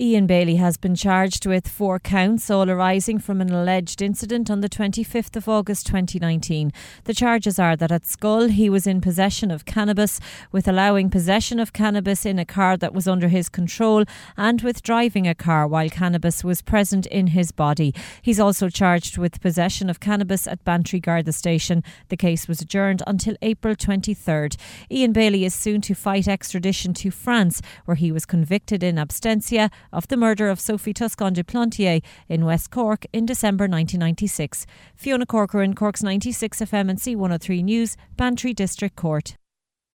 Ian Bailey has been charged with 4 counts, all arising from an alleged incident on the 25th of August 2019. The charges are that at Schull he was in possession of cannabis, with allowing possession of cannabis in a car that was under his control, and with driving a car while cannabis was present in his body. He's also charged with possession of cannabis at Bantry Garda Station. The case was adjourned until April 23rd. Ian Bailey is soon to fight extradition to France, where he was convicted in absentia of the murder of Sophie Toscan de Plantier in West Cork in December 1996. Fiona Corcoran, Cork's 96 FM and C103 News, Bantry District Court.